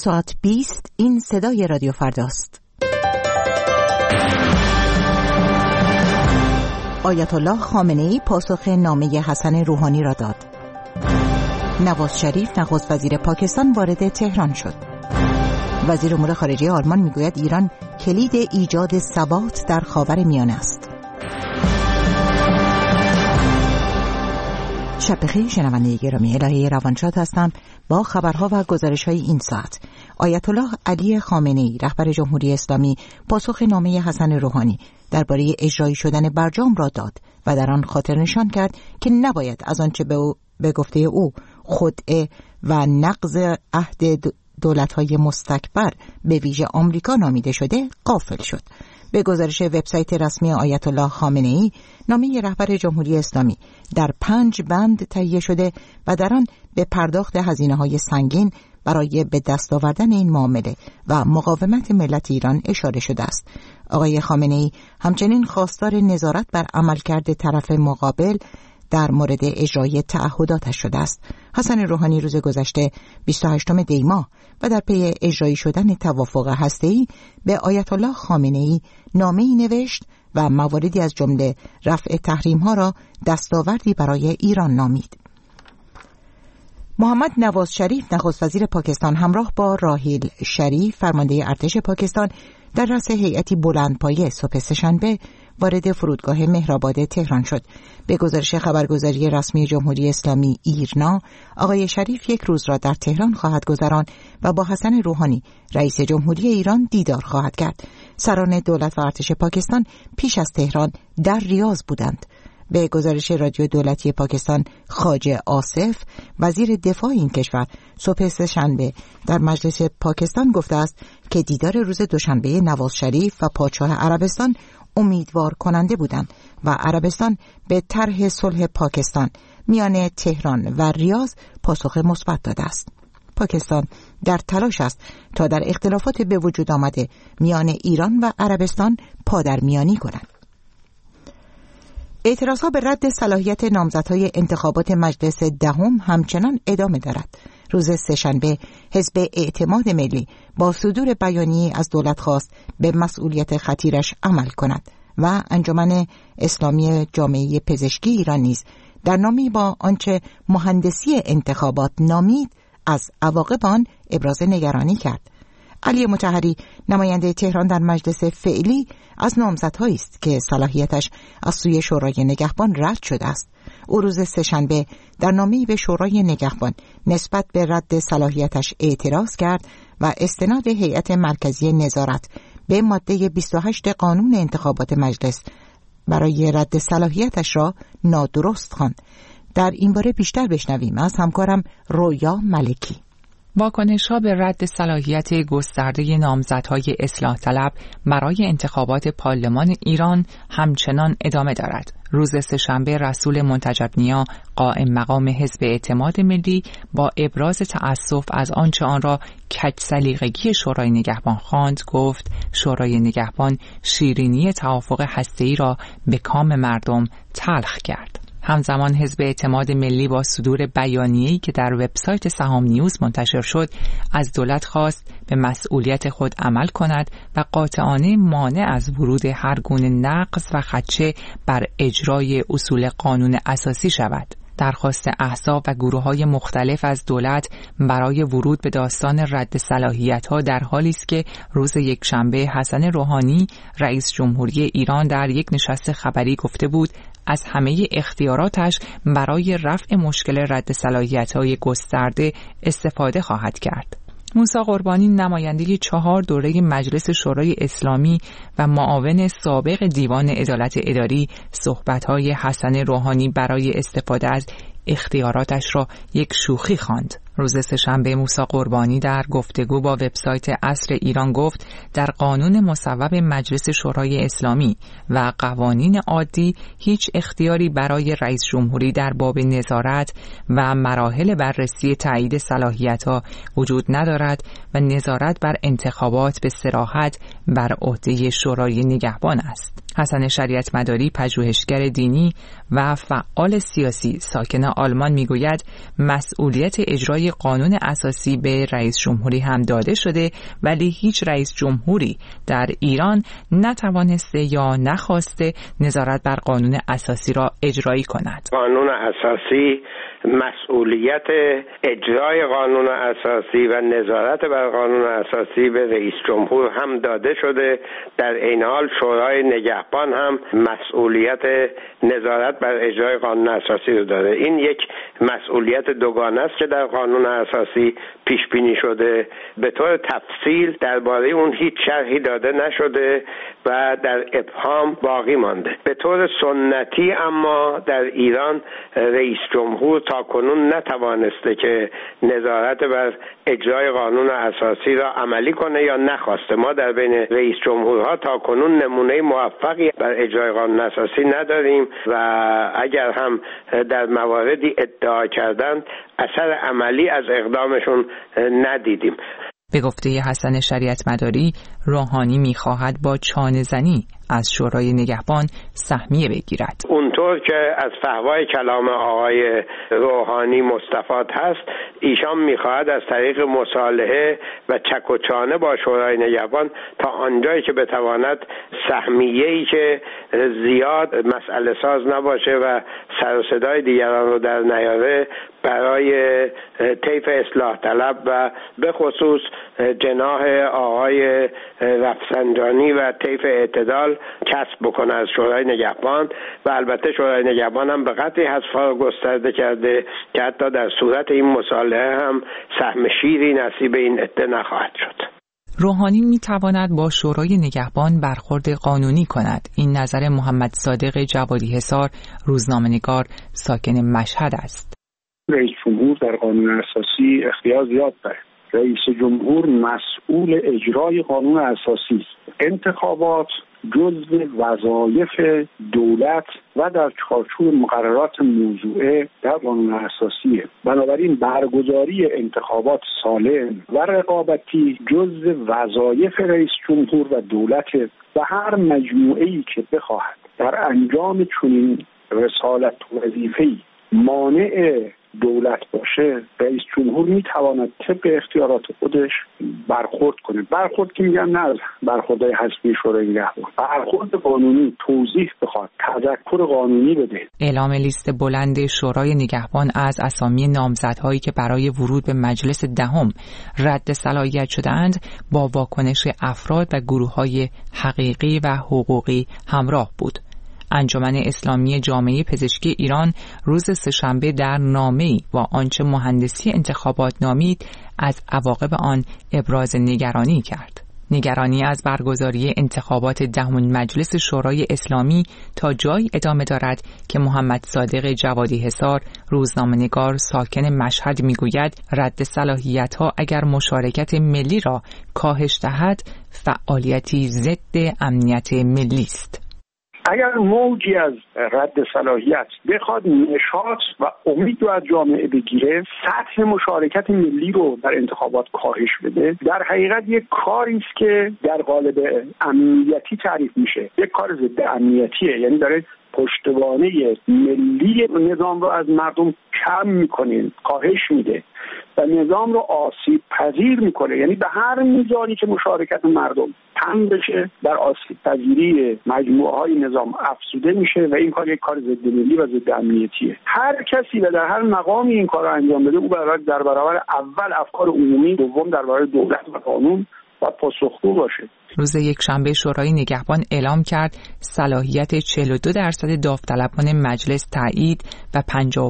ساعت 20 این صدای رادیو فرداست. آیت الله خامنه‌ای پاسخ نامه حسن روحانی را داد. نواز شریف نخست وزیر پاکستان وارد تهران شد. وزیر امور خارجه آلمان میگوید ایران کلید ایجاد ثبات در خاورمیانه است. شب بخیر شنونده گرامی، الهه روانشاد هستم با خبرها و گزارش‌های این ساعت. آیت الله علی خامنه‌ای رهبر جمهوری اسلامی پاسخ نامه حسن روحانی درباره اجرایی شدن برجام را داد و در آن خاطر نشان کرد که نباید از آنچه به گفته او خدعه و نقض عهد دولت‌های مستکبر به ویژه آمریکا نامیده شده غافل شد. به گزارش وبسایت رسمی آیت الله خامنه‌ای، نامه رهبر جمهوری اسلامی در 5 بند تهیه شده و در آن به پرداخت هزینه‌های سنگین برای به دست آوردن این معامله و مقاومت ملت ایران اشاره شده است. آقای خامنه‌ای همچنین خواستار نظارت بر عملکرد طرف مقابل در مورد اجرای تعهداتش شده است. حسن روحانی روز گذشته 28 دی ماه و در پی اجرایی شدن توافق هسته‌ای به آیت الله خامنه‌ای نامه‌ای نوشت و مواردی از جمله رفع تحریم‌ها را دستاوردی برای ایران نامید. محمد نواز شریف نخست وزیر پاکستان همراه با راحیل شریف فرمانده ارتش پاکستان در رأس هیئتی بلندپایه صبح سه‌شنبه وارد فرودگاه مهرآباد تهران شد. به گزارش خبرگزاری رسمی جمهوری اسلامی ایرنا، آقای شریف یک روز را در تهران خواهد گذراند و با حسن روحانی رئیس جمهوری ایران دیدار خواهد کرد. سران دولت و ارتش پاکستان پیش از تهران در ریاض بودند. به گزارش رادیو دولتی پاکستان، خواجه آصف وزیر دفاع این کشور صبح سه‌شنبه در مجلس پاکستان گفته است که دیدار روز دوشنبه نواز شریف و پادشاه عربستان امیدوار کننده بودند و عربستان به طرح صلح پاکستان میان تهران و ریاض پاسخ مثبت داده است. پاکستان در تلاش است تا در اختلافات به وجود آمده میان ایران و عربستان پادرمیانی کند. اعتراضها به رد صلاحیت نامزدهای انتخابات مجلس دهم همچنان ادامه دارد. روز سه‌شنبه حزب اعتماد ملی با صدور بیانیه‌ای از دولت خواست به مسئولیت خطیرش عمل کند و انجمن اسلامی جامعه پزشکی ایران نیز در نامه‌ای با آنچه مهندسی انتخابات نامید از عواقب آن ابراز نگرانی کرد. علی مطهری نماینده تهران در مجلس فعلی از نامزدهایی است که صلاحیتش از سوی شورای نگهبان رد شده است. او روز سه‌شنبه در نامه‌ای به شورای نگهبان نسبت به رد صلاحیتش اعتراض کرد و استناد هیئت مرکزی نظارت به ماده 28 قانون انتخابات مجلس برای رد صلاحیتش را نادرست خواند. در این باره بیشتر بشنویم از همکارم رویا ملکی. واکنش‌ها به رد صلاحیت گسترده نامزدهای اصلاح طلب برای انتخابات پارلمان ایران همچنان ادامه دارد. روز سه‌شنبه رسول منتجب‌نیا قائم مقام حزب اعتماد ملی با ابراز تأسف از آنچه آن را کج سلیقگی شورای نگهبان خواند، گفت شورای نگهبان شیرینی توافق هسته‌ای را به کام مردم تلخ کرد. همزمان حزب اعتماد ملی با صدور بیانیه‌ای که در وبسایت سهام نیوز منتشر شد از دولت خواست به مسئولیت خود عمل کند و قاطعانه مانع از ورود هر گونه نقض و خدشه بر اجرای اصول قانون اساسی شود. درخواست احزاب و گروه‌های مختلف از دولت برای ورود به داستان رد صلاحیت‌ها در حالی است که روز یکشنبه حسن روحانی رئیس جمهوری ایران در یک نشست خبری گفته بود از همه اختیاراتش برای رفع مشکل رد صلاحیت‌های گسترده استفاده خواهد کرد. موسی قربانی نماینده 4 دوره مجلس شورای اسلامی و معاون سابق دیوان عدالت اداری صحبت‌های حسن روحانی برای استفاده از اختیاراتش را یک شوخی خواند. روز سه‌شنبه موسی قربانی در گفتگو با وبسایت عصر ایران گفت در قانون مصوب مجلس شورای اسلامی و قوانین عادی هیچ اختیاری برای رئیس جمهوری در باب نظارت و مراحل بررسی تایید صلاحیت‌ها وجود ندارد و نظارت بر انتخابات به صراحت بر عهده شورای نگهبان است. حسن شریعت مداری، پژوهشگر دینی و فعال سیاسی ساکن آلمان، میگوید مسئولیت اجرای قانون اساسی به رئیس جمهوری هم داده شده، ولی هیچ رئیس جمهوری در ایران نتوانسته یا نخواسته نظارت بر قانون اساسی را اجرایی کند. قانون اساسی مسئولیت اجرای قانون اساسی و نظارت بر قانون اساسی به رئیس جمهور هم داده شده. در این حال شورای نگهبان هم مسئولیت نظارت بر اجرای قانون اساسی رو داره. این یک مسئولیت دوگانه است که در قانون اساسی پیش بینی شده. به طور تفصیل درباره اون هیچ شرحی داده نشده و در ابهام باقی مانده. به طور سنتی اما در ایران رئیس جمهور تاکنون نتوانسته که نظارت بر اجرای قانون اساسی را عملی کنه یا نخواسته. ما در بین رئیس جمهورها تاکنون نمونه موفقی بر اجرای قانون اساسی نداریم و اگر هم در مواردی ادعا کردند اثر عملی از اقدامشون ندیدیم. به گفته حسن شریعت مداری، روحانی می‌خواهد با چانه زنی از شورای نگهبان سهمیه بگیرد. اونطور که از فحوای کلام آقای روحانی مستفاد هست، ایشان می‌خواهد از طریق مصالحه و چک و چانه با شورای نگهبان تا آنجایی که بتواند سهمیه‌ای که زیاد مسئله ساز نباشه و سر و صدای دیگران رو در نیاره برای طیف اصلاح طلب و به خصوص جناح آقای رفسنجانی و طیف اعتدال کسب بکنه از شورای نگهبان. و البته شورای نگهبان هم به قدری حذف‌ها رو گسترده کرده که حتی در صورت این مصالحه هم سهم شیری نصیب این عده نخواهد شد. روحانی میتواند با شورای نگهبان برخورد قانونی کند. این نظر محمد صادق جوادی حصار، روزنامه‌نگار ساکن مشهد است. رئیس جمهور در قانون اساسی اختیار زیاد دارد. رئیس جمهور مسئول اجرای قانون اساسی است. انتخابات جزء وظایف دولت و در چارچوب مقررات موضوعه در قانون اساسیه. بنابراین برگزاری انتخابات سالم و رقابتی جزء وظایف رئیس جمهور و دولت و هر مجموعه‌ای که بخواهد در انجام چنین رسالت وظیفه‌ای مانع دولت باشه، رئیس جمهور میتواند طبق اختیارات خودش برخورد کنه. برخورد که میگم نه برخوردهای حسبی شورای نگهبان، برخورد قانونی، توضیح بخواد، تذکر قانونی بده. اعلام لیست بلند شورای نگهبان از اسامی نامزدهایی که برای ورود به مجلس دهم رد صلاحیت شده‌اند با واکنش افراد و گروه‌های حقیقی و حقوقی همراه بود. انجمن اسلامی جامعه پزشکی ایران روز سه‌شنبه در نامه‌ای با آنچه مهندسی انتخابات نامید از عواقب آن ابراز نگرانی کرد. نگرانی از برگزاری انتخابات دهمین مجلس شورای اسلامی تا جایی ادامه دارد که محمد صادق جوادی حصار، روزنامه‌نگار ساکن مشهد میگوید رد صلاحیت‌ها اگر مشارکت ملی را کاهش دهد فعالیتی ضد امنیت ملی است. اگر موجی از رد صلاحیت بخواد نشاط و امید رو از جامعه بگیره، سطح مشارکت ملی رو در انتخابات کاهش بده، در حقیقت یک کاری است که در قالب امنیتی تعریف میشه. یک کار ضد امنیتیه، یعنی داره پشتوانه ملی نظام رو از مردم کم میکنه، کاهش میده و نظام رو آسیب پذیر میکنه. یعنی به هر میزانی که مشارکت مردم کم بشه در آسیب پذیری مجموعه های نظام افزوده میشه و این کار یک کار ضد ملی و ضد امنیتیه. هر کسی و در هر مقامی این کار رو انجام بده، او در برابر اول افکار عمومی، دوم در برابر دولت و قانون و پاسخگو باشه. روز یکشنبه شورای نگهبان اعلام کرد صلاحیت 42% داوطلبان مجلس تایید و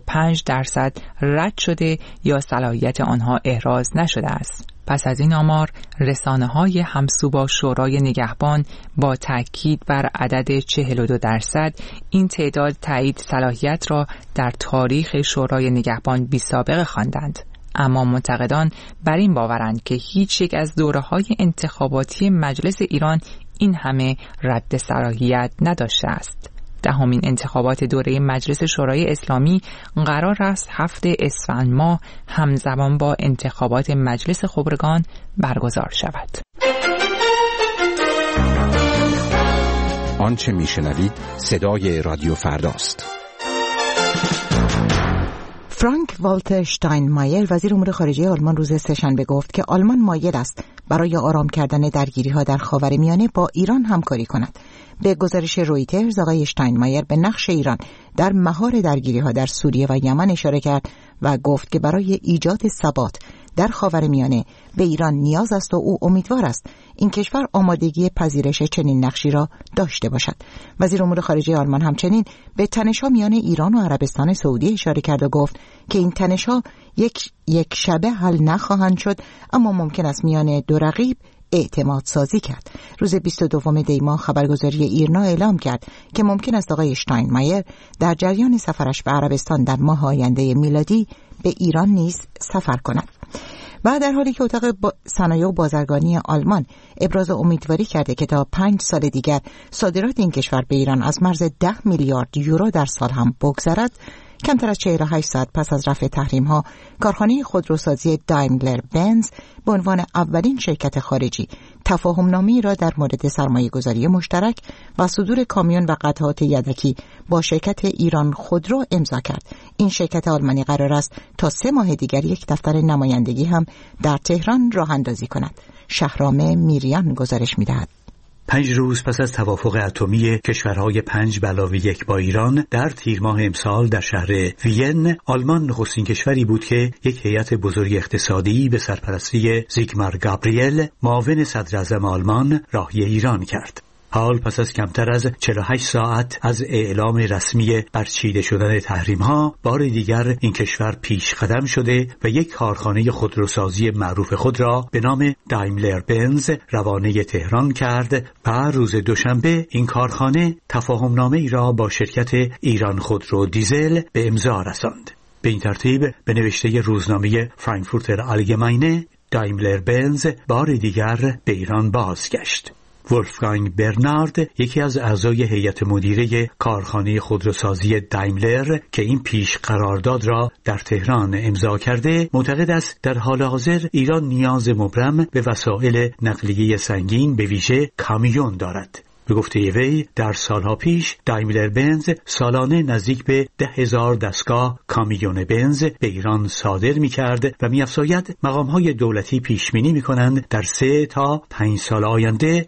55% رد شده یا صلاحیت آنها احراز نشده است. پس از این آمار، رسانه‌های همسو با شورای نگهبان با تاکید بر عدد 42% این تعداد تایید صلاحیت را در تاریخ شورای نگهبان بی‌سابقه خواندند. اما منتقدان بر این باورند که هیچ یک از دوره‌های انتخاباتی مجلس ایران این همه رد صلاحیت نداشته است. دهمین انتخابات دوره مجلس شورای اسلامی قرار است 7 اسفند ماه همزمان با انتخابات مجلس خبرگان برگزار شود. آنچه میشنوید صدای رادیو فرداست. فرانک والتر شتاینمایر وزیر امور خارجه آلمان روز سه‌شنبه گفت که آلمان مایل است برای آرام کردن درگیری‌ها در خاورمیانه با ایران همکاری کند. به گزارش رویترز آقای شتاینمایر به نقش ایران در مهار درگیری‌ها در سوریه و یمن اشاره کرد و گفت که برای ایجاد ثبات در خاورمیانه به ایران نیاز است و او امیدوار است این کشور آمادگی پذیرش چنین نقشی را داشته باشد. وزیر امور خارجه آلمان همچنین به تنش‌ها میان ایران و عربستان سعودی اشاره کرد و گفت که این تنش‌ها یک شبه حل نخواهند شد، اما ممکن است میان دو رقیب اعتماد سازی کرد. روز 22 دی ماه خبرگزاری ایرنا اعلام کرد که ممکن است آقای شتاینمایر در جریان سفرش به عربستان در ماه آینده میلادی به ایران نیز سفر کند. و در حالی که اتاق صنایع و بازرگانی آلمان ابراز امیدواری کرده که تا 5 سال دیگر صادرات این کشور به ایران از مرز 10 میلیارد یورو در سال هم بگذرد، کمتر از 48 ساعت پس از رفع تحریم‌ها کارخانه خودروسازی دایملر بنز به عنوان اولین شرکت خارجی تفاهم‌نامه‌ای را در مورد سرمایه‌گذاری مشترک و صدور کامیون و قطعات یدکی با شرکت ایران خودرو امضا کرد. این شرکت آلمانی قرار است تا 3 ماه دیگر یک دفتر نمایندگی هم در تهران راه اندازی کند. شهرام میریان گزارش می‌دهد. 5 روز پس از توافق اتمی کشورهای 5+1 با ایران در تیر ماه امسال در شهر وین، آلمان نخستین کشوری بود که یک هیئت بزرگ اقتصادی به سرپرستی زیگمار گابریل، معاون صدراعظم آلمان، راهی ایران کرد. حال پس از کمتر از 48 ساعت از اعلام رسمی برچیده شدن تحریم‌ها، بار دیگر این کشور پیش قدم شده و یک کارخانه خودروسازی معروف خود را به نام دایملر بنز روانه تهران کرد و روز دوشنبه این کارخانه تفاهم‌نامه‌ای را با شرکت ایران خودرو دیزل به امضا رساند. به این ترتیب به نوشته روزنامه فرانکفورتر آلگماینه، دایملر بنز بار دیگر به ایران بازگشت. ولفگانگ برنارد، یکی از اعضای هیئت مدیره کارخانه خودروسازی دایملر که این پیش قرارداد را در تهران امضا کرده، معتقد است در حال حاضر ایران نیاز مبرم به وسایل نقلیه سنگین به ویژه کامیون دارد. به گفته وی در سالها پیش دایملر بنز سالانه نزدیک به 10,000 دستگاه کامیون بنز به ایران صادر می کرد و می افزاید مقامهای دولتی پیش بینی می کنند در 3 تا 5 سال آینده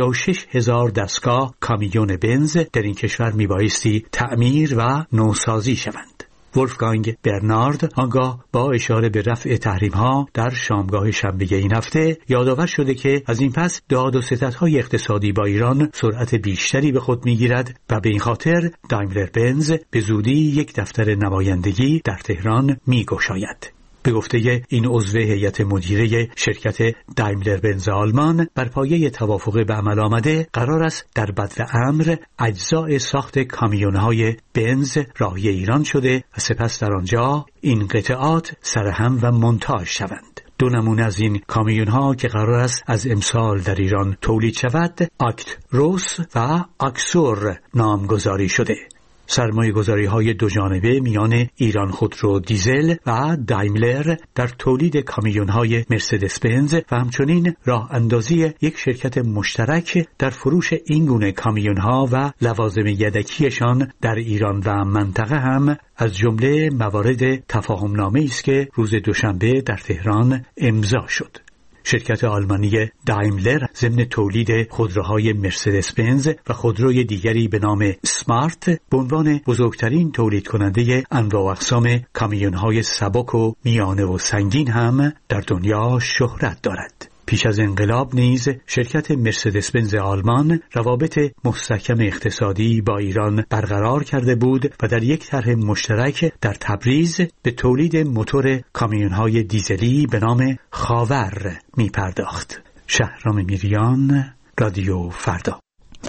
56,000 دستگاه کامیون بنز در این کشور می بایستی تعمیر و نوسازی شوند. ولفگانگ برنارد آنگاه با اشاره به رفع تحریم‌ها در شامگاه شنبه این هفته یادآور شده که از این پس داد و ستدهای اقتصادی با ایران سرعت بیشتری به خود می‌گیرد و به این خاطر دایملر بنز به زودی یک دفتر نمایندگی در تهران می‌گشاید. به گفته این عضو هیئت مدیره شرکت دایملر بنز آلمان، بر پایه توافق به عمل آمده قرار است در بدو امر اجزای ساخت کامیون‌های بنز راهی ایران شده و سپس در آنجا این قطعات سرهم و مونتاژ شوند. 2 نمونه از این کامیون‌ها که قرار است از امسال در ایران تولید شود، آکت روس و آکسور نامگذاری شده. سرمایه‌گذاری‌های دو جانبه میان ایران خودرو دیزل و دایملر در تولید کامیون‌های مرسدس بنز و همچنین راه اندازی یک شرکت مشترک در فروش این گونه کامیون‌ها و لوازم یدکیشان در ایران و منطقه هم از جمله موارد تفاهم‌نامه‌ای است که روز دوشنبه در تهران امضا شد. شرکت آلمانی دایملر ضمن تولید خودروهای مرسدس بنز و خودروی دیگری به نام سمارت به عنوان بزرگترین تولید کننده انواع و اقسام کامیون‌های سبک و میانه و سنگین هم در دنیا شهرت دارد. پیش از انقلاب نیز شرکت مرسدس بنز آلمان روابط مستحکم اقتصادی با ایران برقرار کرده بود و در یک طرح مشترک در تبریز به تولید موتور کامیون‌های دیزلی به نام خاور می پرداخت. شهرام میریان، رادیو فردا.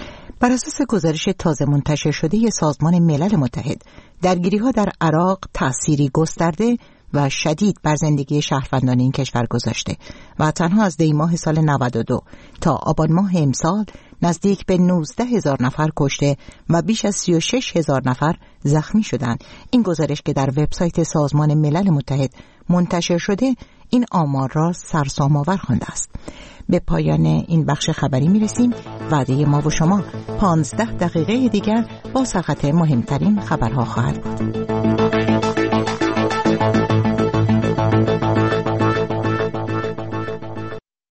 بر اساس گزارش تازه منتشر شده سازمان ملل متحد، درگیری‌ها در عراق تأثیری گسترده و شدید بر زندگی شهروندان این کشور گذاشته و تنها از دی ماه سال 92 تا آبان ماه امسال نزدیک به 19,000 نفر کشته و بیش از 36,000 نفر زخمی شدند. این گزارش که در وبسایت سازمان ملل متحد منتشر شده این آمار را سرسام‌آور خوانده است. به پایان این بخش خبری میرسیم. وعده ما و شما 15 دقیقه دیگر با سرخط مهمترین خبرها خواهد بود.